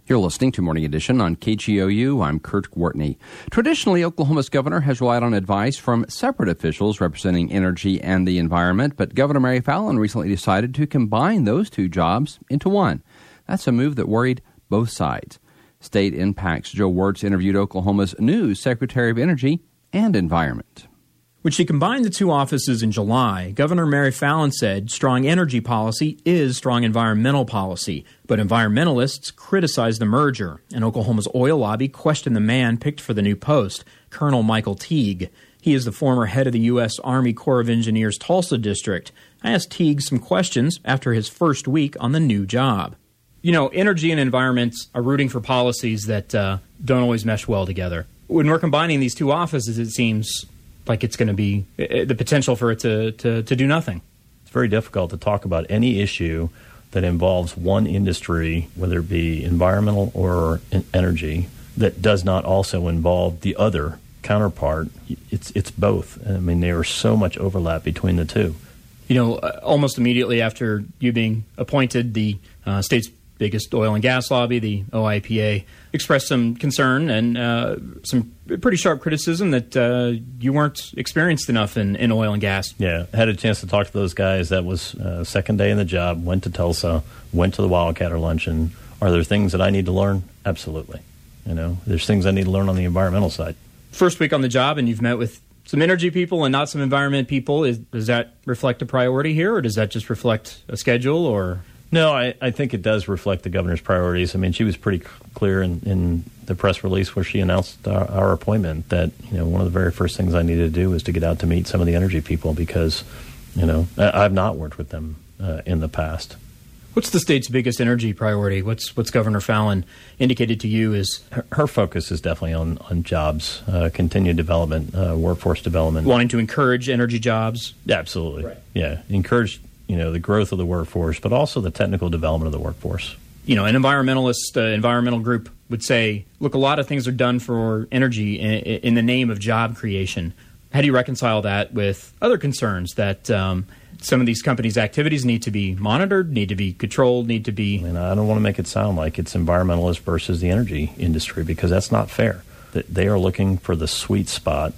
You're listening to Morning Edition on KGOU. I'm Kurt Gwartney. Traditionally, Oklahoma's governor has relied on advice from separate officials representing energy and the environment, but Governor Mary Fallin recently decided to combine those two jobs into one. That's a move that worried both sides. State Impact's Joe Wertz interviewed Oklahoma's new Secretary of Energy and Environment. When she combined the two offices in July, Governor Mary Fallin said strong energy policy is strong environmental policy, but environmentalists criticized the merger, and Oklahoma's oil lobby questioned the man picked for the new post, Colonel Michael Teague. He is the former head of the U.S. Army Corps of Engineers Tulsa District. I asked Teague some questions after his first week on the new job. You know, energy and environment are rooting for policies that don't always mesh well together. When we're combining these two offices, it seems like it's going to be the potential for it to do nothing. It's very difficult to talk about any issue that involves one industry, whether it be environmental or energy, that does not also involve the other counterpart. It's both. I mean, there is so much overlap between the two. You know, almost immediately after you being appointed, the state's biggest oil and gas lobby, the OIPA, expressed some concern and some pretty sharp criticism that you weren't experienced enough in oil and gas. Yeah, had a chance to talk to those guys. That was second day in the job, went to Tulsa, went to the Wildcatter luncheon. Are there things that I need to learn? Absolutely. You know, there's things I need to learn on the environmental side. First week on the job, and you've met with some energy people and not some environment people. Does that reflect a priority here, or does that just reflect a schedule, or... No, I think it does reflect the governor's priorities. I mean, she was pretty clear in the press release where she announced our appointment that, you know, one of the very first things I needed to do was to get out to meet some of the energy people because, you know, I've not worked with them in the past. What's the state's biggest energy priority? What's Governor Fallin indicated to you is... Her focus is definitely on jobs, continued development, workforce development. Wanting to encourage energy jobs? Yeah, absolutely. Right. Yeah, encourage, you know, the growth of the workforce, but also the technical development of the workforce. You know, an environmental group would say, look, a lot of things are done for energy in the name of job creation. How do you reconcile that with other concerns that some of these companies' activities need to be monitored, need to be controlled, need to be... I mean, I don't want to make it sound like it's environmentalist versus the energy industry because that's not fair. They are looking for the sweet spot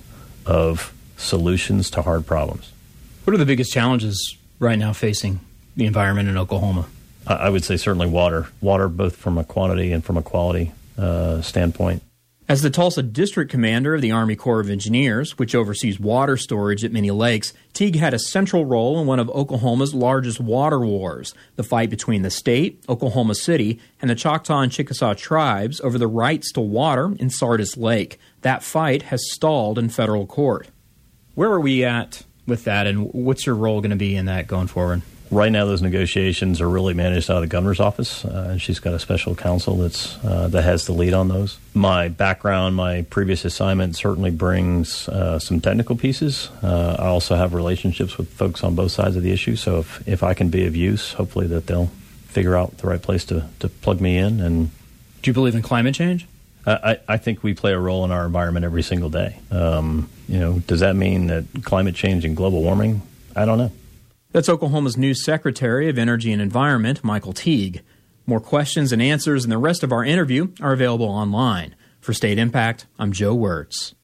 of solutions to hard problems. What are the biggest challenges right now facing the environment in Oklahoma? I would say certainly water. Water both from a quantity and from a quality standpoint. As the Tulsa District Commander of the Army Corps of Engineers, which oversees water storage at many lakes, Teague had a central role in one of Oklahoma's largest water wars, the fight between the state, Oklahoma City, and the Choctaw and Chickasaw tribes over the rights to water in Sardis Lake. That fight has stalled in federal court. Where are we at with that, and what's your role going to be in that going forward? Right now, those negotiations are really managed out of the governor's office, and she's got a special counsel that has the lead on those. My background, my previous assignment certainly brings some technical pieces. I also have relationships with folks on both sides of the issue, so if I can be of use, hopefully that they'll figure out the right place to plug me in. And do you believe in climate change? I think we play a role in our environment every single day. You know, does that mean that climate change and global warming? I don't know. That's Oklahoma's new Secretary of Energy and Environment, Michael Teague. More questions and answers and the rest of our interview are available online. For State Impact, I'm Joe Wertz.